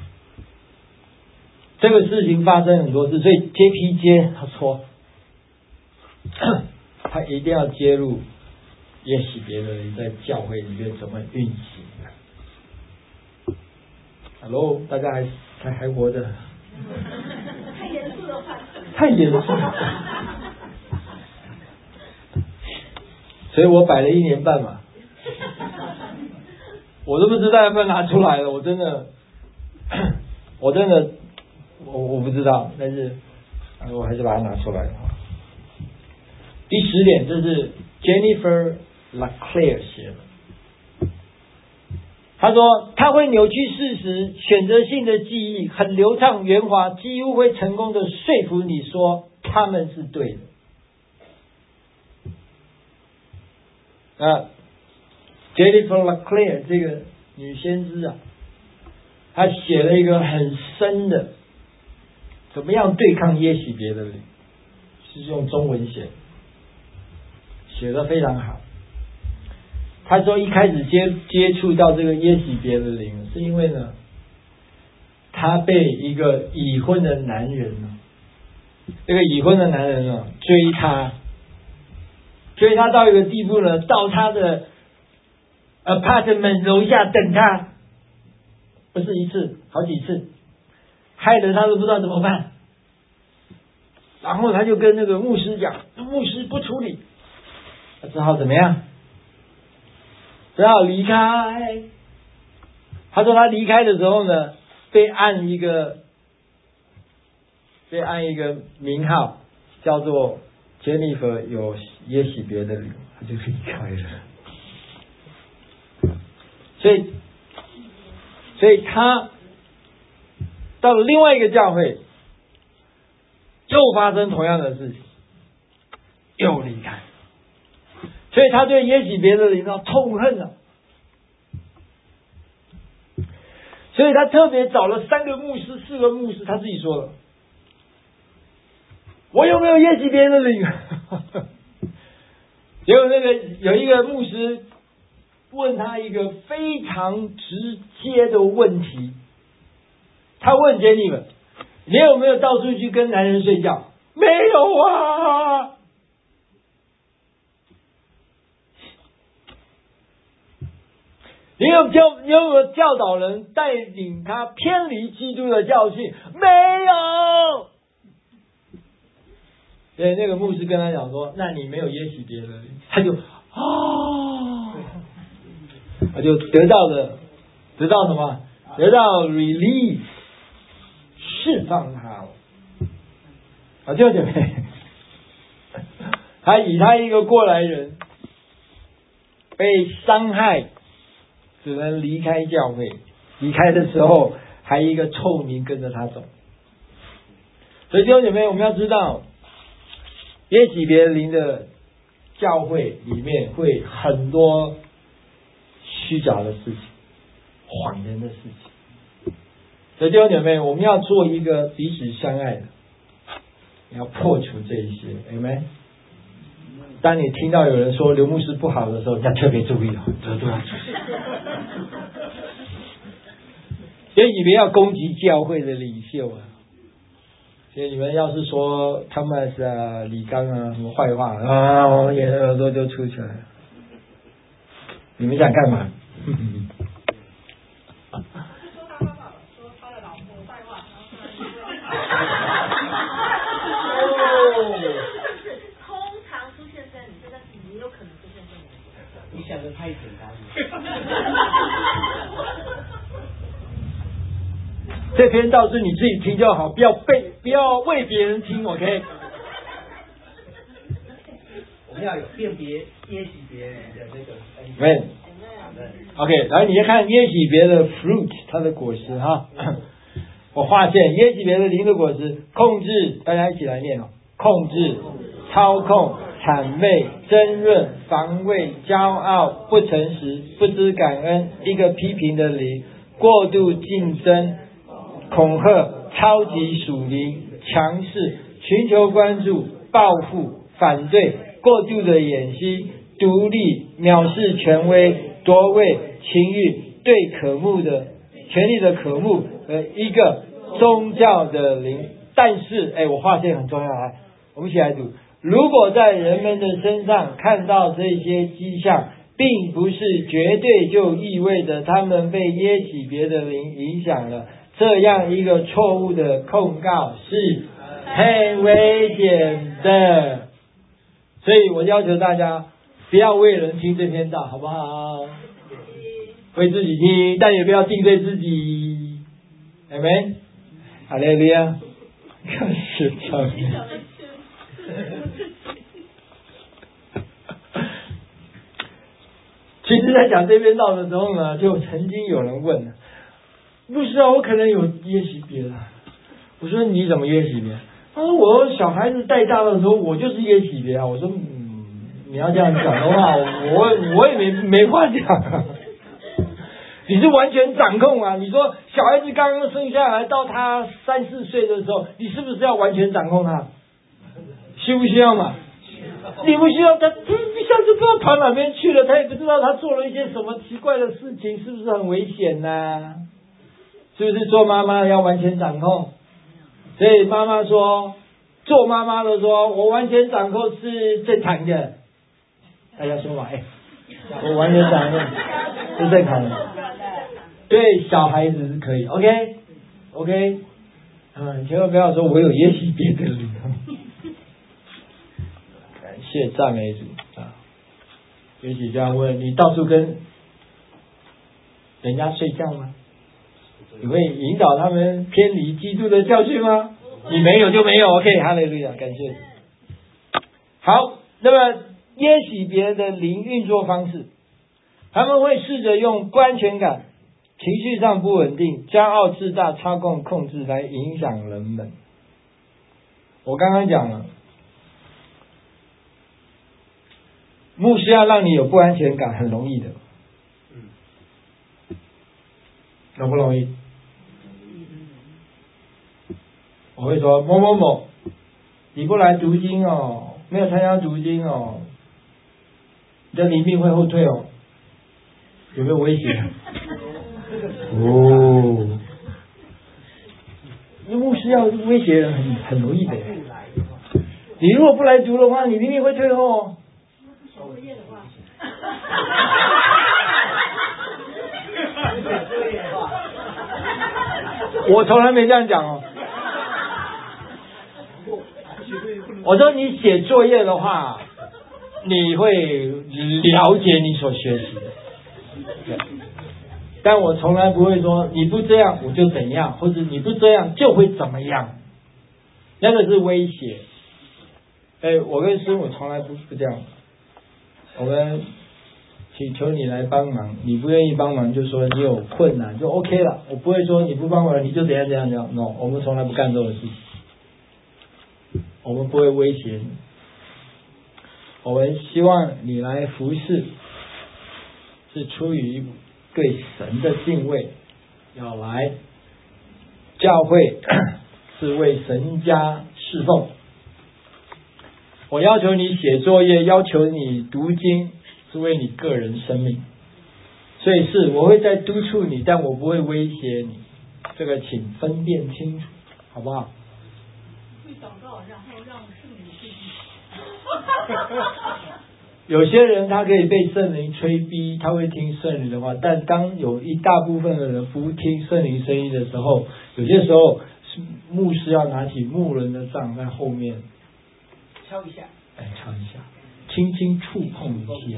这个事情发生很多次，所以JPJ他说他一定要揭露耶洗别的人在教会里面怎么运行的。Hello， 大家还活着？ 太严肃的话， 太严肃了。所以我摆了1年半嘛，我都不知道要不要拿出来了。我真的我不知道，但是我还是把它拿出来了。第10点，这是 Jennifer LaClaire 写的。他说他会扭曲事实，选择性的记忆，很流畅圆滑，几乎会成功的说服你说他们是对的。Jennifer LaClaire 这个女先知她写了一个很深的怎么样对抗耶洗别的灵，是用中文写得非常好。他说一开始接触到这个耶洗别的灵，是因为呢，他被一个已婚的男人这个已婚的男人追他到一个地步呢，到他的 apartment 楼下等他，不是一次，好几次，害得他都不知道怎么办。然后他就跟那个牧师讲，牧师不处理，他只好怎么样？只好离开。他说他离开的时候呢，被按一个名号，叫做 Jennifer 有耶洗别的灵，他就离开了。所以他到了另外一个教会，又发生同样的事情，又离开。所以他对耶洗别的灵痛恨了。 所以他特别找了3个牧师、4个牧师，他自己说了，我有没有耶洗别的灵？结果有一个牧师问他一个非常直接的问题，他问杰尼们，你有没有到处去跟男人睡觉？没有啊。你有没有教导人带领他偏离基督的教训？没有。所以那个牧师跟他讲说，那你没有耶洗别的灵，他就他就得到什么？得到 release， 释放他了。啊，弟兄姐妹，他以他一个过来人被伤害，只能离开教会，离开的时候还一个臭名跟着他走。所以弟兄姐妹，我们要知道，耶洗别灵的教会里面会很多虚假的事情，谎言的事情。所以弟兄姐妹，我们要做一个彼此相爱的，要破除这一些。Amen。当你听到有人说刘牧师不好的时候，你要特别注意了，这都要注意。所以你们要攻击教会的领袖啊！所以你们要是说他们是李刚啊什么坏话啊，我眼耳朵就出去了。你们想干嘛？ 通常出现在你身上，也有可能出现在你身上。 你想的太简单了。 这篇道是你自己听就好，不要为别人听 ，OK？ 我们要有辨别耶洗别人的那个。 对。OK， 来，你先看耶洗别的 fruit， 它的果实哈。我发现耶洗别的灵的果实，控制，大家一起来念哦，控制、操控、谄媚、争论、防卫、骄傲、不诚实、不知感恩，一个批评的灵，过度竞争、恐吓、超级属灵、强势、寻求关注、报复、反对、过度的演戏、独立、藐视权威、夺位、情欲、对渴慕的权力的渴慕和一个宗教的灵。但是我发现很重要，来，我们一起来读。如果在人们的身上看到这些迹象，并不是绝对就意味着他们被耶洗别的灵影响了，这样一个错误的控告是很危险的。所以我要求大家不要为人听这篇道，好不好？为自己听，但也不要定罪自己。Amen。哈利路亚。感谢上帝。其实，在讲这篇道的时候呢，就曾经有人问了，不是啊，我可能有耶洗别了。我说你怎么耶洗别？他说我小孩子带大的时候，我就是耶洗别啊。我说你要这样讲的话，我也没话讲啊。你是完全掌控啊！你说小孩子刚刚生下来，到他3、4岁的时候，你是不是要完全掌控他？需不需要嘛？你不需要，他一下子不知道跑哪边去了，他也不知道他做了一些什么奇怪的事情，是不是很危险呢？是不是做妈妈要完全掌控？所以妈妈说，做妈妈的说，我完全掌控是正常的。大家说嘛，我完全掌控是正常的。对小孩子是可以 ，OK， 千万不要说我有耶洗别的灵。感谢赞美主啊！也许这样问你，到处跟人家睡觉吗？你会引导他们偏离基督的教训吗？你没有就没有 ，OK， 哈利路亚，感谢主。好，那么耶洗别的灵运作方式，他们会试着用不安全感、情绪上不稳定、骄傲自大、操控控制来影响人们。我刚刚讲了，牧师要让你有不安全感很容易的，容不容易？ 我会说某某某，你不来读经哦，没有参加读经哦，你的灵命会后退哦，有没有威胁？哦，因为牧师要威胁人很容易的。你如果不来读的话，你灵命会退后哦。 作业的话， 我从来没这样讲哦。我说你写作业的话，你会了解你所学习的。对，但我从来不会说你不这样我就怎样，或者你不这样就会怎么样，那个是威胁。我跟师母从来不这样，我们请求你来帮忙，你不愿意帮忙就说你有困难就 OK 了，我不会说你不帮忙你就怎样怎样怎样 ，no， 我们从来不干这种事情，我们不会威胁你，我们希望你来服侍是出于对神的敬畏，要来教会是为神家侍奉。我要求你写作业，要求你读经，是为你个人生命，所以是我会再督促你，但我不会威胁你，这个请分辨清楚，好不好？ 会祷告，然后让圣灵去。 有些人他可以被圣灵催逼，他会听圣灵的话，但当有一大部分的人不听圣灵声音的时候，有些时候牧师要拿起牧人的杖在后面敲一下， 敲一下，轻轻触碰一下。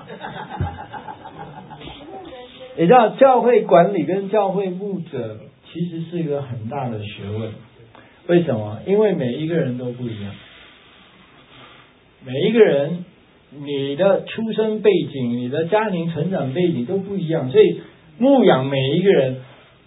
你知道教会管理跟教会牧者其实是一个很大的学问，为什么？因为每一个人都不一样，每一个人你的出生背景、你的家庭成长背景都不一样，所以牧养每一个人，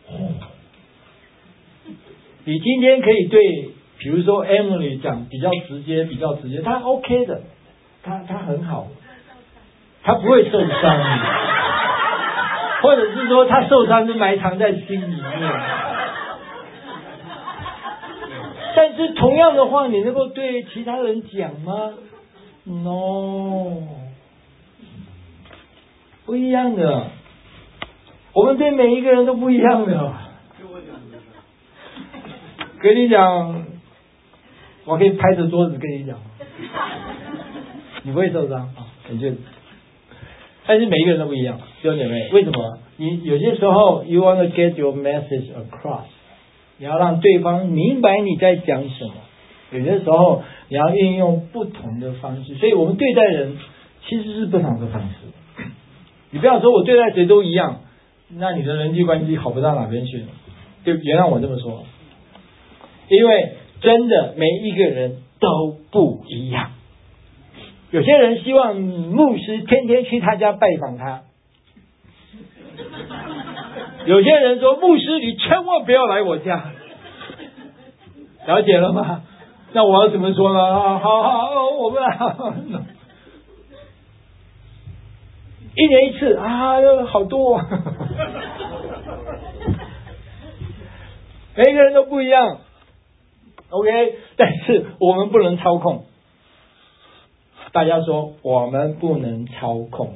你今天可以对，比如说 Emily 讲比较直接，她 OK 的，她很好，她不会受伤，或者是说她受伤是埋藏在心里面。但是同样的话，你能够对其他人讲吗？ No， 不一样的。我们对每一个人都不一样的。跟你讲，我可以拍着桌子跟你讲，你不会受伤啊，你就。但是每一个人都不一样，弟兄姐妹，为什么？你有些时候 you want to get your message across， 你要让对方明白你在讲什么。有些时候你要运用不同的方式，所以我们对待人其实是不同的方式。你不要说我对待谁都一样，那你的人际关系好不到哪边去。就原谅我这么说，因为真的每一个人都不一样。有些人希望牧师天天去他家拜访他，有些人说牧师你千万不要来我家，了解了吗？那我要怎么说呢？好，我们一年一次啊，好多每个人都不一样 ，OK， 但是我们不能操控。大家说我们不能操控，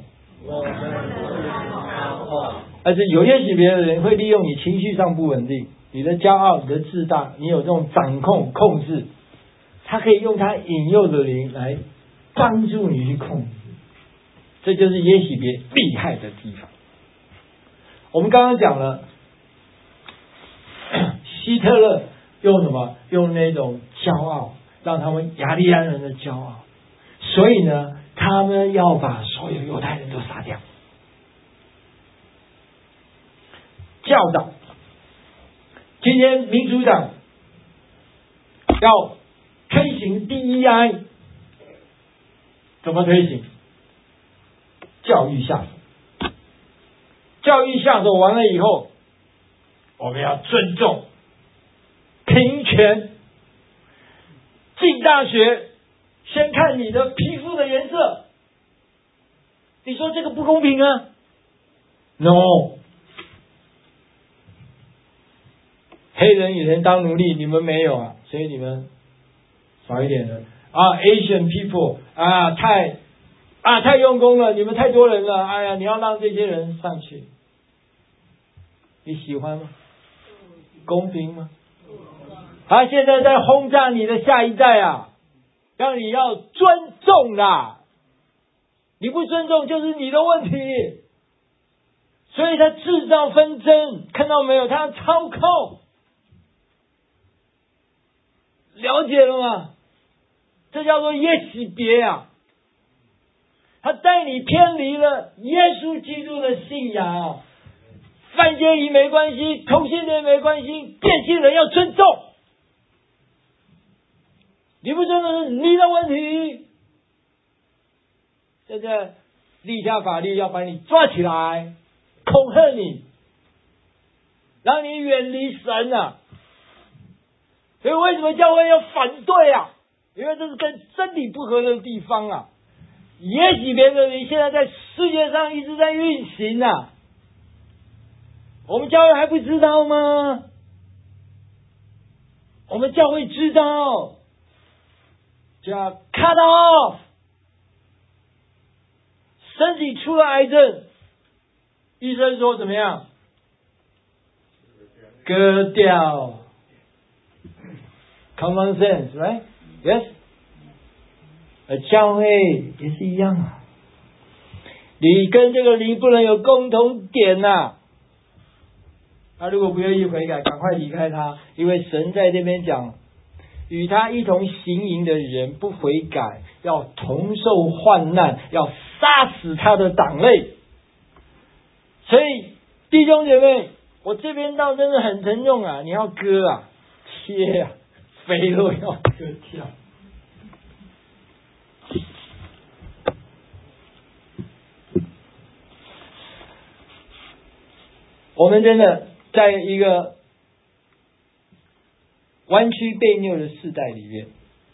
而且有些别的人会利用你情绪上不稳定，你的骄傲、你的自大，你有这种掌控、控制，他可以用他引诱的灵来帮助你去控制，这就是耶洗别厉害的地方。我们刚刚讲了，希特勒用什么？用那种骄傲，让他们雅利安人的骄傲。所以呢，他们要把所有犹太人都杀掉。教导，今天民主党要推行 DEI， 怎么推行？教育下手。教育下手完了以后，我们要尊重、平权。进大学先看你的皮肤的颜色，你说这个不公平啊 ？No， 黑人以前当奴隶，你们没有啊，所以你们少一点人Asian people 太用功了，你们太多人了，哎呀，你要让这些人上去，你喜欢吗？公平吗？现在在轰炸你的下一代啊，让你要尊重啦，你不尊重就是你的问题，所以他制造纷争，看到没有？他操控，了解了吗？这叫做耶洗别啊！他带你偏离了耶稣基督的信仰，犯奸淫没关系，同性恋没关系，变性人要尊重。你不尊重是你的问题。现在立下法律要把你抓起来，恐吓你，让你远离神啊！所以为什么教会要反对啊？因为这是跟真理不合的地方啊！耶洗别的灵现在在世界上一直在运行啊！我们教会还不知道吗？我们教会知道，就要 cut off。身体出了癌症，医生说怎么样？割掉。Common sense, right? Yes. 教会也是一样啊。你跟这个灵不能有共同点呐。他如果不愿意悔改，赶快离开他，因为神在这边讲，与他一同行淫的人不悔改，要同受患难，要杀死他的党类。所以弟兄姐妹，我这边道真的很沉重啊！你要割啊，切啊，肥肉要割掉。我们真的在一个弯曲悖谬的世代里面，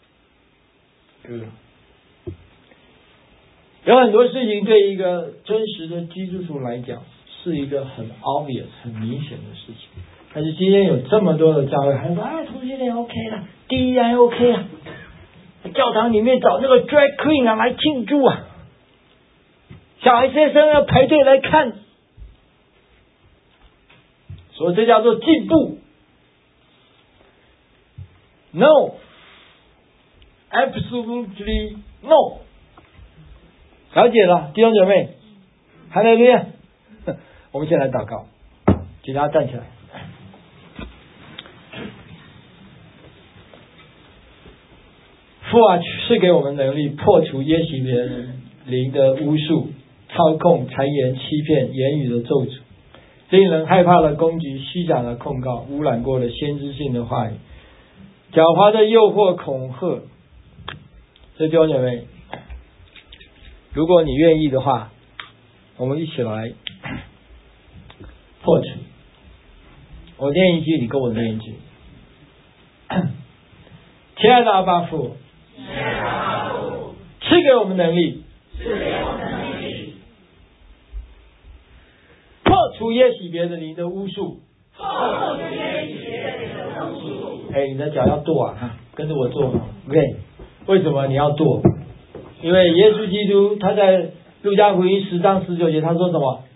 有很多事情对一个真实的基督徒来讲是一个很 obvious 很明显的事情，但是今天有这么多的教会还说同性恋 OK 了，第一还 OK 了，教堂里面找那个 drag queen 来庆祝啊，小孩子生要排队来看，所以这叫做进步。 No, absolutely no。 了解了，弟兄姐妹，哈利路亚。我们先来祷告，请大家站起来。父啊，赐给我们能力，破除耶洗别灵的巫术、操控、谗言、欺骗、言语的咒诅，令人害怕的攻击、虚假的控告、污染过的先知性的话语、狡猾的诱惑、恐吓。所以弟兄姐妹，如果你愿意的话，我们一起来破除。我念一句，你跟我念一句。亲爱的阿爸父，赐给我们能力，破除耶洗别的灵的巫术。你的脚要跺啊，跟着我做 OK。 为什么你要跺？因为耶稣基督他在路加福音10章19节他说什么？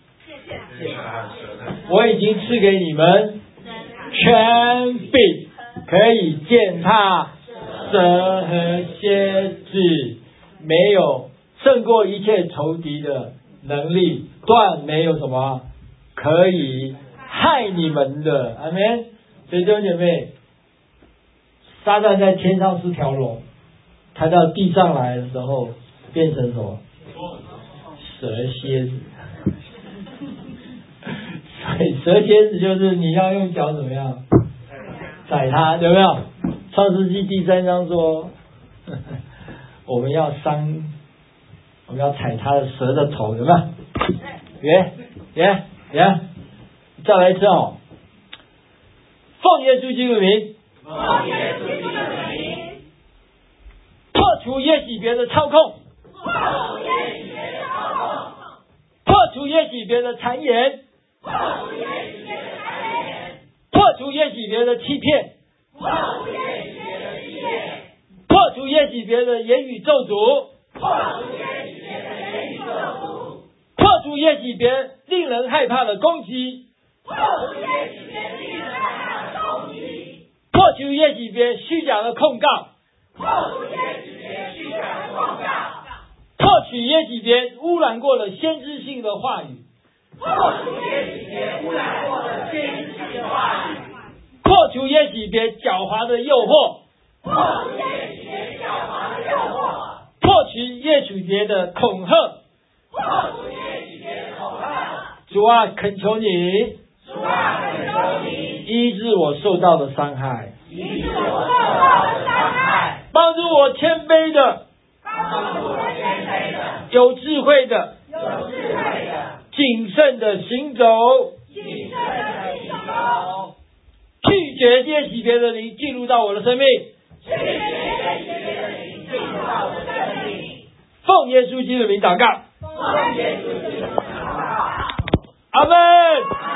我已经赐给你们权柄，可以践踏蛇和蝎子，没有胜过一切仇敌的能力，断没有什么可以害你们的。阿们。所以弟兄姐妹，撒旦在天上是条龙，他到地上来的时候变成什么？蛇蝎子。所以蛇蝎子就是你要用脚怎么样踩它，有没有？创世纪第3章说我们要踩它的蛇的头，有没有？再来一次哦。奉耶稣基督的名，破除耶洗别的操控，破除耶洗别的谗言，破破除耶洗别的欺骗，破除耶洗别的言语咒诅，破除耶洗别令人害怕的攻击，破除耶洗别虚假的控告，破取耶洗别污染过了先知性的话语，破除耶洗别狡猾的诱惑，破除耶洗别的恐吓。主啊，恳求你医治我受到的伤害，帮助我谦卑的，有智慧的，谨慎的行走，拒绝耶洗别的灵进入到我的生命，奉耶稣基督的名祷告，阿们。